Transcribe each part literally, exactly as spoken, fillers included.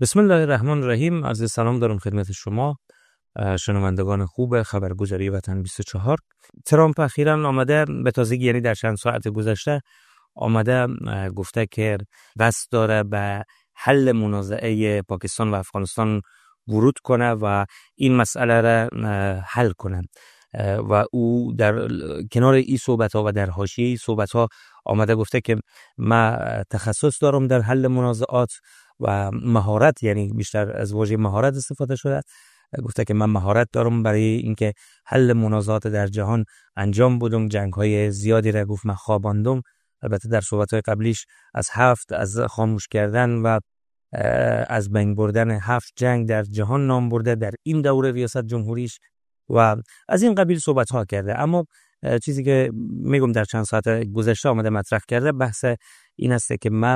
بسم الله الرحمن الرحیم. عرض سلام دارم خدمت شما شنوندگان خوب خبرگزاری وطن بیست و چهار. ترامپ اخیراً آمده به تازگی، یعنی در چند ساعت گذشته آمده گفته که قصد داره به حل منازعه پاکستان و افغانستان ورود کنه و این مسئله را حل کنه و او در کنار این صحبت ها و در حاشیه این صحبت ها آمده گفته که من تخصص دارم در حل منازعات و مهارت، یعنی بیشتر از واژه مهارت استفاده شده. گفته که من مهارت دارم برای اینکه حل منازعات در جهان انجام بدم. جنگ های زیادی را گفت من خواباندم. البته در صحبت های قبلیش از هفت از خاموش کردن و از بین بردن هفت جنگ در جهان نام برده در این دوره ریاست جمهوریش و از این قبیل صحبت ها کرده. اما چیزی که میگم در چند ساعت گذشته آمده مطرح کرده بحث این است که من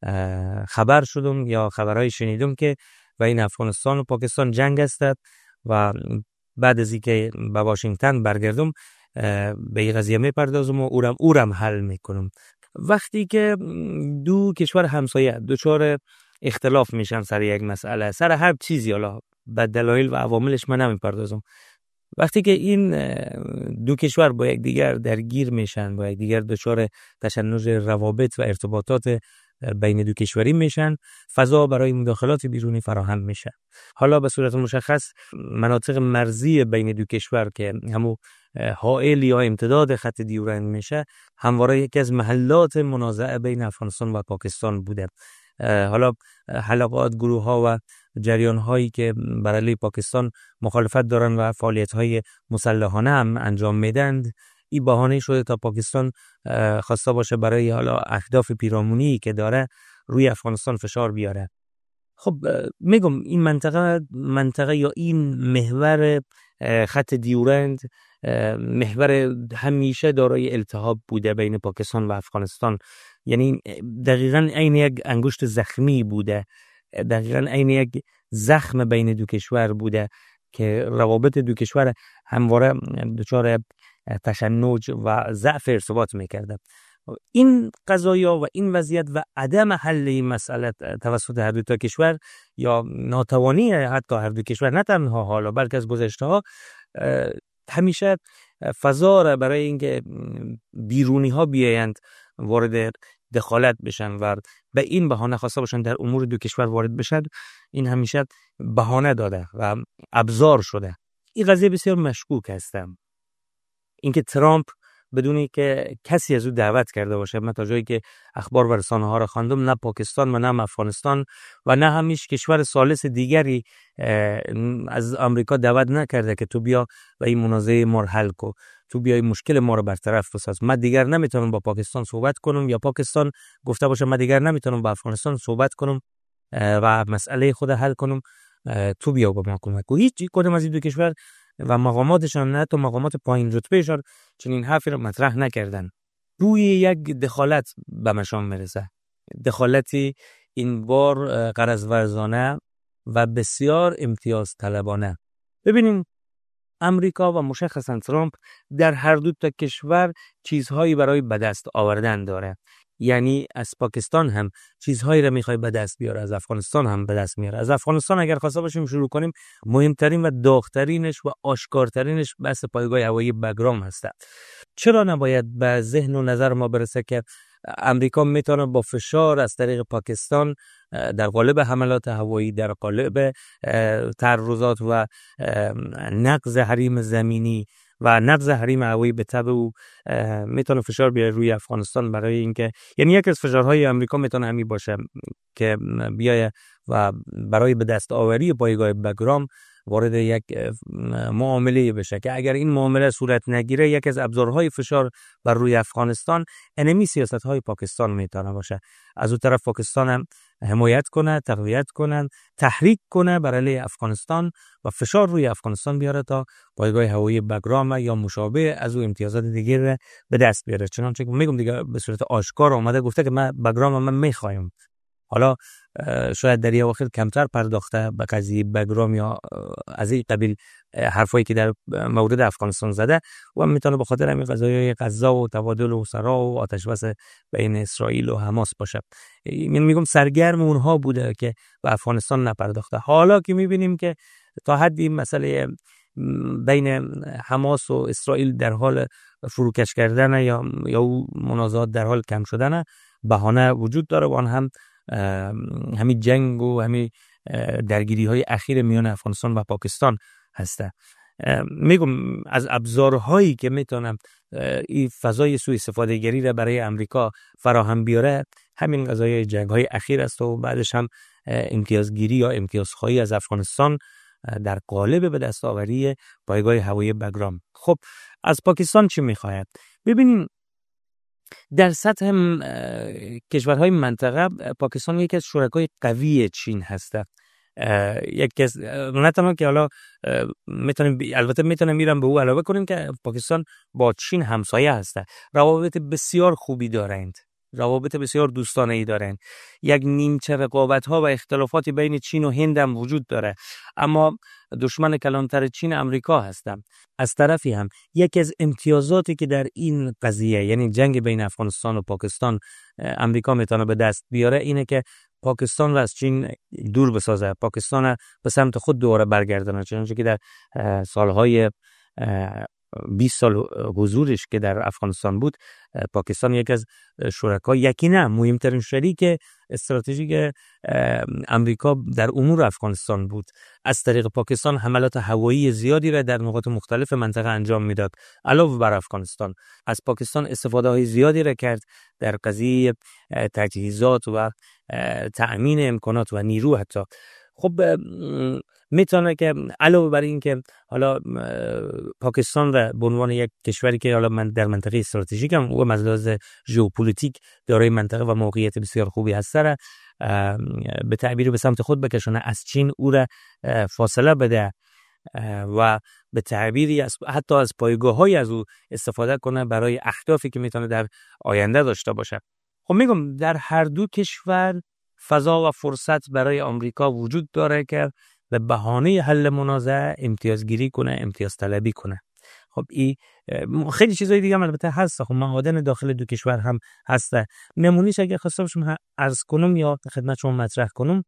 خبر شدم یا خبرهای شنیدم که بین افغانستان و پاکستان جنگ است و بعد از اینکه به واشنگتن برگردم به این قضیه میپردازم و اورم اورم حل میکنم. وقتی که دو کشور همسایه دچار اختلاف میشن سر یک مسئله، سر هر چیزی، حالا به دلایل و عواملش من نمیپردازم، وقتی که این دو کشور با یک دیگر درگیر میشن، با یک دیگر دچار تشنج روابط و ارتباطات بین دو کشوری میشن، فضا برای مداخلات بیرونی فراهم میشه. حالا به صورت مشخص مناطق مرزی بین دو کشور که همو حائل یا امتداد خط دیورند میشه، همواره یکی از محلات منازعه بین افغانستان و پاکستان بوده. حالا حلقات، گروه ها و جریان هایی که برای پاکستان مخالفت دارن و فعالیت های مسلحانه هم انجام میدند، این بهانه شده تا پاکستان خواسته باشه برای حالا اهداف پیرامونی که داره روی افغانستان فشار بیاره. خب میگم این منطقه منطقه یا این محور خط دیورند محور همیشه دارای التهاب بوده بین پاکستان و افغانستان، یعنی دقیقاً عین یک انگشت زخمی بوده، دقیقاً عین یک زخم بین دو کشور بوده که روابط دو کشور همواره دچار تشنج و ضعف ارتباط میکرده. این قضایا و این وضعیت و عدم حل این مسئله توسط هر دو تا کشور یا ناتوانی حتی هر دو کشور، نه تنها حالا بلکه از گذشته ها، همیشه فضا را برای اینکه بیرونی ها بیایند وارد دخالت بشن و به این بهانه خواسته باشن در امور دو کشور وارد بشن، این همیشه بهانه داده و ابزار شده. این قضیه بسیار مشکوک هستم، اینکه ترامپ بدونی که کسی از او دعوت کرده باشه، من تا جایی که اخبار و رسانه ها را خواندم، نه پاکستان و نه افغانستان و نه همیش کشور ثالث دیگری از آمریکا دعوت نکرده که تو بیا و این منازعه ما رو حل کو، تو بیای مشکل ما رو برطرف بساز. من دیگر نمیتونم با پاکستان صحبت کنم یا پاکستان گفته باشه من دیگر نمیتونم با افغانستان صحبت کنم و مسئله خود حل کنم، تو بیا با ما کمک کو. هیچ کدوم از این دو کشور و مقاماتشان، نه تو مقامات پایین رتبهشان، چنین حرفی رو مطرح نکردن. روی یک دخالت به مشام میرسه، دخالتی این بار غرض ورزانه و بسیار امتیاز طلبانه. ببینین امریکا و مشخصا ترامپ در هر دو تا کشور چیزهایی برای به دست آوردن داره، یعنی از پاکستان هم چیزهایی را میخوای به دست بیاره، از افغانستان هم به دست میاره. از افغانستان اگر خواسته باشیم شروع کنیم، مهمترین و داغترینش و آشکارترینش بحث پایگاه هوایی بگرام هست. چرا نباید به ذهن و نظر ما برسه که امریکا میتونه با فشار از طریق پاکستان در قالب حملات هوایی، در قالب تعرضات و نقض حریم زمینی و نقض حریم هوایی به تبع او میتونه فشار بیاره روی افغانستان، برای اینکه یعنی یک از فشارهای امریکا میتونه همین باشه که بیایه و برای به دست آوری پایگاه بگرام وارد یک معامله بشه که اگر این معامله صورت نگیره، یک از ابزارهای فشار بر روی افغانستان انمی سیاست‌های پاکستان میتونه باشه. از اون طرف پاکستان هم حمایت کنه، تقویت کنه، تحریک کنه برای افغانستان و فشار روی افغانستان بیاره تا پایگاه هوایی بگرام یا مشابه از او امتیازات دیگه به دست بیاره. چنانچه میگم دیگه به صورت آشکار اومده گفته که من بگرام من میخوایم حالا شاید در اواخر کمتر پرداخته به قضیه بگرام یا از این قبیل حرفایی که در مورد افغانستان زده و میتونه به خاطر همین قضایای غزه و تبادل اسرا و آتش بس بین اسرائیل و حماس باشه. من میگم سرگرم اونها بوده که به افغانستان نپرداخته. حالا که میبینیم که تا حدی مسئله بین حماس و اسرائیل در حال فروکش کردن یا یا منازعات در حال کم شدن، بهانه وجود داره و آن هم همین جنگ و همین درگیری های اخیر میان افغانستان و پاکستان هسته. میگم از ابزارهایی که میتونم این فضای سوء استفاده گری را برای امریکا فراهم بیاره همین قضایای جنگ های اخیر است و بعدش هم امتیازگیری یا امتیازخواهی از افغانستان در قالب به دستاوری پایگاه هوایی بگرام. خب از پاکستان چی میخواهد؟ ببینیم در سطح کشورهای منطقه پاکستان یکی از شرکای قوی چین هسته. یک از نه تنها که حالا میتونیم البته میتونیم میرم به او علاوه کنیم که پاکستان با چین همسایه هسته، روابط بسیار خوبی دارند، روابط بسیار دوستانه ای دارند. یک نیمچه رقابت ها و اختلافاتی بین چین و هند هم وجود داره، اما دشمن کلانتر چین امریکا هستند. از طرفی هم یکی از امتیازاتی که در این قضیه یعنی جنگ بین افغانستان و پاکستان امریکا میتونه به دست بیاره اینه که پاکستان را از چین دور بسازه، پاکستان به سمت خود دوباره برگردانه. چنانچه که در سالهای بیست سال حضورش که در افغانستان بود، پاکستان یک از شرکای یقینا مهمترین شریک استراتژیک امریکا در امور افغانستان بود. از طریق پاکستان حملات هوایی زیادی را در نقاط مختلف منطقه انجام میداد. علاوه بر افغانستان از پاکستان استفاده های زیادی را کرد در قضیه تجهیزات و تأمین امکانات و نیرو حتی. خب میتونه که علاوه بر این که حالا پاکستان را به عنوان یک کشوری که حالا من در منطقه استراتژیک هم و از لحاظ ژئوپلیتیک دارای منطقه و موقعیت بسیار خوبی هست را به تعبیر به سمت خود بکشونه، از چین او را فاصله بده و به تعبیری از حتی از پایگاه‌های از او استفاده کنه برای اهدافی که میتونه در آینده داشته باشه. خب میگم در هر دو کشور فضا و فرصت برای آمریکا وجود داره که به بهانه حل منازعه امتیازگیری کنه، امتیاز طلبی کنه. خب این خیلی چیزای دیگه هم البته هست. خب معادن داخل دو کشور هم هسته. نمونیش اگه خواستم شما عرض کنم یا خدمت شما مطرح کنم،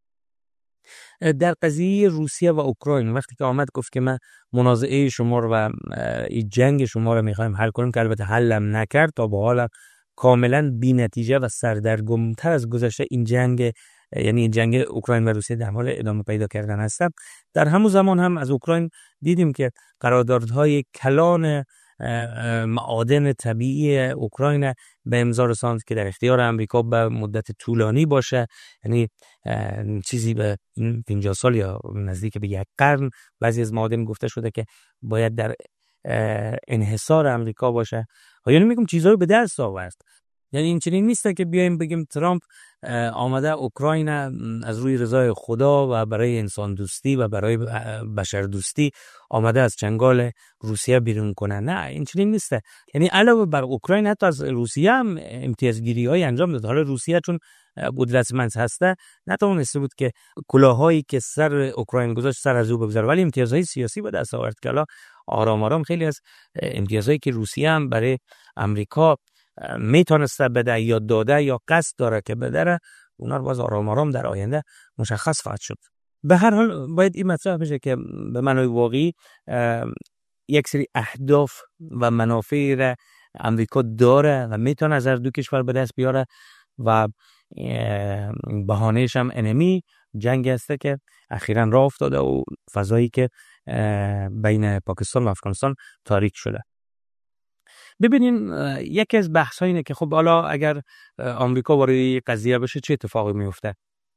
در قضیه روسیه و اوکراین وقتی که آمد گفت که من منازعه شما رو و این جنگ شما رو میخوایم حل کنیم که البته حلم نکرد، تا به حال کاملا بی نتیجه و سردرگمتر از گذشته این جنگ یعنی جنگ اوکراین و روسیه در حال ادامه پیدا کردن هست. در همون زمان هم از اوکراین دیدیم که قراردادهای کلان معادن طبیعی اوکراین به امضا رساند که در اختیار امریکا به مدت طولانی باشه، یعنی چیزی به پنجاه سال یا نزدیک به یک قرن. بعضی از معادن گفته شده که باید در انحصار امریکا باشه. یعنی میگم چیزایی به دست آورد. یعنی این چنین نیست که بیایم بگیم ترامپ آمده اوکراین از روی رضای خدا و برای انسان دوستی و برای بشر دوستی آمده از چنگال روسیه بیرون کنه. نه، این چنین نیست. یعنی علاوه بر اوکراین حتی از روسیه هم امتیازگیری های انجام داد. حالا روسیه چون قدرتمند هسته نتوانسته بود که کلاهایی که سر اوکراین گذاشت سر از او بگذاره، ولی امتیازهای سیاسی به دست آورد که حالا آرام آرام خیلی از امتیازهایی که روسیه هم برای امریکا میتونسته بده یا داده یا قصد داره که بده، اونا رو باز آرام آرام در آینده مشخص خواهد شد. به هر حال باید این مطرح بشه که به معنای واقعی یک سری اهداف و منافعی را امریکا داره و میتونه از هر دو کشور به دست بیاره و بهانه‌اش هم انمی جنگ هسته که اخیراً راه افتاده و فضایی که بین پاکستان و افغانستان تاریک شده. ببینین یکی از بحث اینه که خب حالا اگر آمریکا وارد قضیه بشه چه اتفاقی میفته؟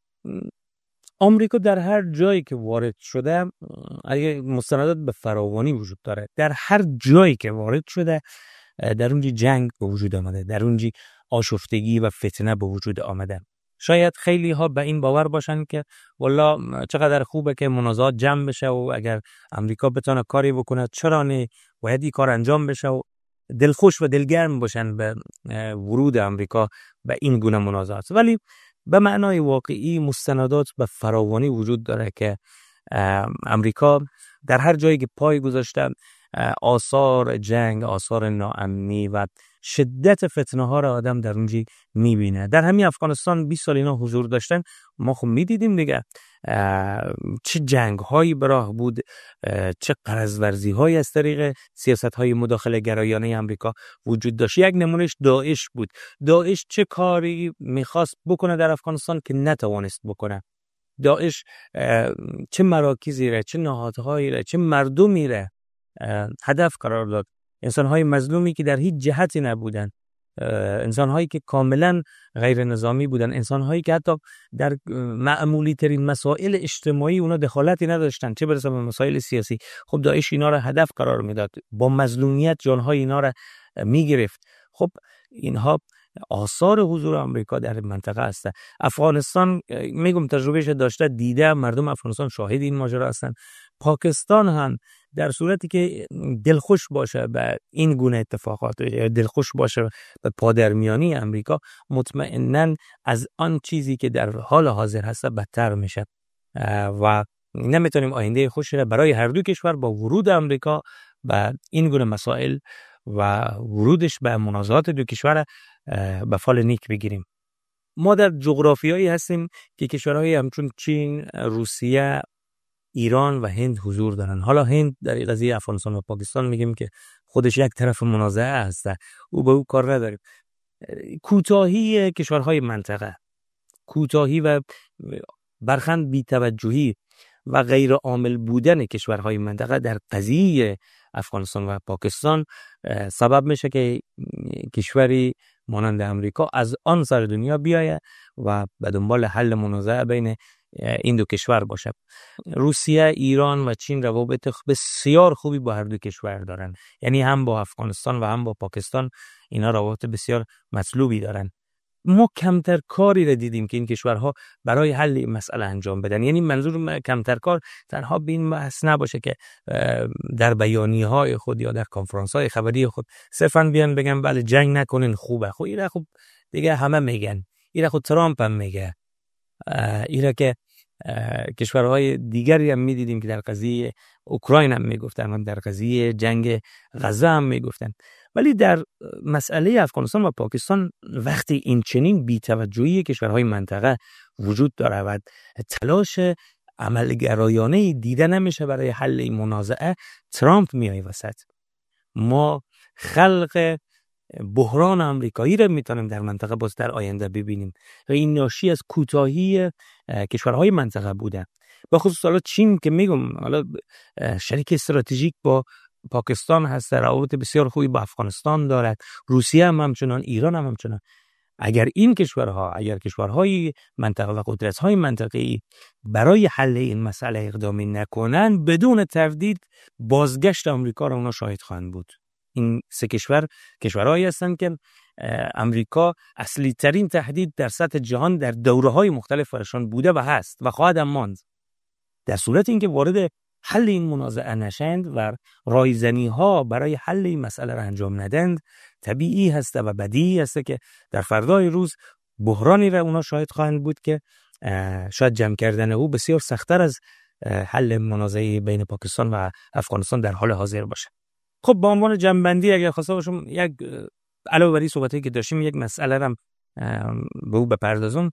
آمریکا در هر جایی که وارد شده اگه مستندات به فراوانی وجود داره، در هر جایی که وارد شده در اونجی جنگ به وجود آمده، در اونجی آشفتگی و فتنه به وجود آمده. شاید خیلی ها به این باور باشن که والله چقدر خوبه که منازعات جمع بشه و اگر امریکا بتونه کاری بکنه چرا نه، باید این کار انجام بشه و دلخوش و دلگرم باشن به ورود امریکا به این گونه منازعات. ولی به معنای واقعی مستندات به فراوانی وجود داره که امریکا در هر جایی که پای گذاشته آثار جنگ، آثار ناامنی و شدت فتنه ها را آدم در اونجا میبینه. در همین افغانستان بیست سال اینا حضور داشتن، ما خب میدیدیم دیگه چه جنگ هایی براه بود، چه قرض‌ورزی هایی از طریق سیاست های مداخله گرایانه امریکا وجود داشت. یک نمونهش داعش بود. داعش چه کاری میخواست بکنه در افغانستان که نتوانست بکنه. داعش چه مراکزی را، چه نهادهایی را، چه مردمی را هدف قرار داد. انسان‌های مظلومی که در هیچ جهتی نبودن، انسان‌هایی که کاملا غیر نظامی بودن، انسان‌هایی که حتی در معمولی ترین مسائل اجتماعی اونا دخالتی نداشتن، چه برسه به مسائل سیاسی. خب داعش اینا را هدف قرار میداد، با مظلومیت جان‌های اینا را میگرفت. خب اینها آثار حضور آمریکا در منطقه است. افغانستان میگم تجربهش داشته، دیده، مردم افغانستان شاهد این ماجرا هستن. پاکستان هم در صورتی که دلخوش باشه به این گونه اتفاقات، دلخوش باشه به پادرمیانی امریکا، مطمئناً از آن چیزی که در حال حاضر هست بدتر میشه و نمیتونیم آینده خوشی را برای هر دو کشور با ورود امریکا به این گونه مسائل و ورودش به منازعات دو کشور به فال نیک بگیریم. ما در جغرافیایی هستیم که کشورهای همچون چین، روسیه، ایران و هند حضور دارن. حالا هند در قضیه افغانستان و پاکستان میگیم که خودش یک طرف منازعه هست، او به او کار نداریم. کوتاهی کشورهای منطقه، کوتاهی و برخند بی‌توجهی و غیر عامل بودن کشورهای منطقه در قضیه افغانستان و پاکستان سبب میشه که کشوری مانند امریکا از آن سر دنیا بیایه و به دنبال حل منازعه بین این دو کشور باشه. روسیه، ایران و چین روابط بسیار خوبی با هر دو کشور دارن، یعنی هم با افغانستان و هم با پاکستان اینا روابط بسیار مطلوبی دارن. ما کمتر کاری را دیدیم که این کشورها برای حل این مسئله انجام بدن. یعنی منظور کمتر کار تنها به این بحث نباشه که در بیانیه‌های خود یا در کنفرانس‌های خبری خود صرفاً بیان بگن بله جنگ نکنین خوبه. خب اینا خب دیگه همه میگن، اینا خود ترامپ هم میگه، اینا که کشورهای دیگری هم میدیدیم که در قضیه اوکراین هم میگفتن و در قضیه جنگ غزه هم میگفتن. ولی در مسئله افغانستان و پاکستان وقتی این چنین بی‌توجهی کشورهای منطقه وجود داره و تلاش عملگرایانه دیده نمیشه برای حل این منازعه، ترامپ میای وسط. ما خلق بحران آمریکایی را میتونیم در منطقه باز در آینده ببینیم و این ناشی از کوتاهی کشورهای منطقه بوده. به خصوص حالا چین که میگم حالا شریک استراتژیک با پاکستان هست، روابط بسیار خوبی با افغانستان دارد، روسیه هم همچنان، ایران هم همچنان. اگر این کشورها، اگر کشورهای منطقه و قدرت‌های منطقه‌ای برای حل این مسئله اقدامی نکنن، بدون تردید بازگشت آمریکا را اونا شاهد خواهند بود. این سه کشور کشورهایی هستند که امریکا اصلی ترین تهدید در سطح جهان در دوره‌های مختلف برشان بوده و هست و خواهد هم ماند. در صورت اینکه وارد حل این منازعه نشند و رایزنی‌ها برای حل این مسئله را انجام ندند، طبیعی هست و بدیهی هست که در فردای روز بحرانی را اونا شاهد خواهند بود که شاید جمع کردن او بسیار سخت‌تر از حل منازعه بین پاکستان و افغانستان در حال حاضر باشه. خب به عنوان جمع‌بندی اگر خواسته باشم یک علاوه بر این صحبتی که داشتیم یک مسئله را به او بپردازم.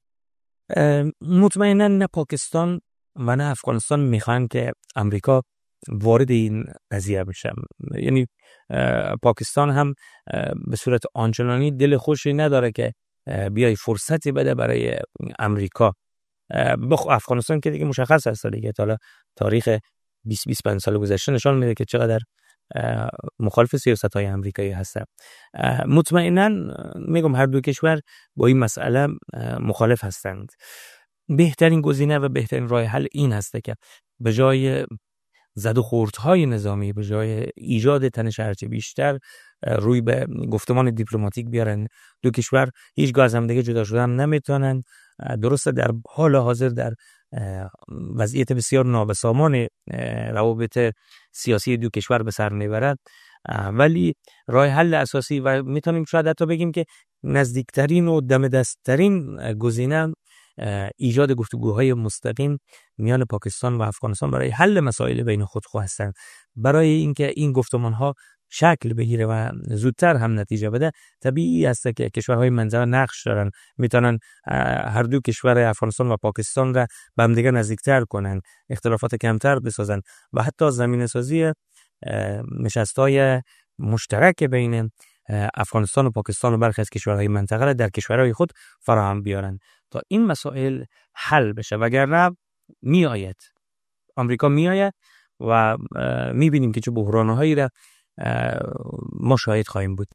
مطمئنا نه پاکستان و نه افغانستان میخوان که امریکا وارد این قضیه بشه. یعنی پاکستان هم به صورت آنچنانی دل خوشی نداره که بیای فرصتی بده برای امریکا. بخ افغانستان که دیگه مشخص هست دیگه، حالا تاریخ بیست بیست و پنج سال گذشته نشان میده که چقدر مخالف سیاست‌های آمریکایی هستن. مطمئنا میگم هر دو کشور با این مسئله مخالف هستند. بهترین گزینه و بهترین راه حل این هسته که به جای زد و خوردهای نظامی، به جای ایجاد تنش هرچه بیشتر، روی به گفتمان دیپلماتیک بیارن. دو کشور هیچگاه از هم دیگه جدا شدن نمیتونن. درسته در حال حاضر در وضعیت بسیار نابسامان روابط سیاسی دو کشور به سر میبرد، ولی راه حل اساسی و میتونیم شاید حتی بگیم که نزدیکترین و دم دستترین گزینه ایجاد گفتگوهای مستقیم میان پاکستان و افغانستان برای حل مسائل بین خودخواه هستند. برای اینکه این گفتمانها شکل بگیره و زودتر هم نتیجه بده، طبیعی است که کشورهای منطقه نقش دارن، میتونن هر دو کشور افغانستان و پاکستان را به هم دیگه نزدیکتر کنن، اختلافات کمتر بسازن و حتی زمینه سازی نشست‌های مشترک بین افغانستان و پاکستان و برخی از کشورهای منطقه را در کشورهای خود فراهم بیارن تا این مسائل حل بشه. وگرنه می آید آمریکا می آید و می بینیم که چه بحران‌هایی را ما شاهد خواهیم بود.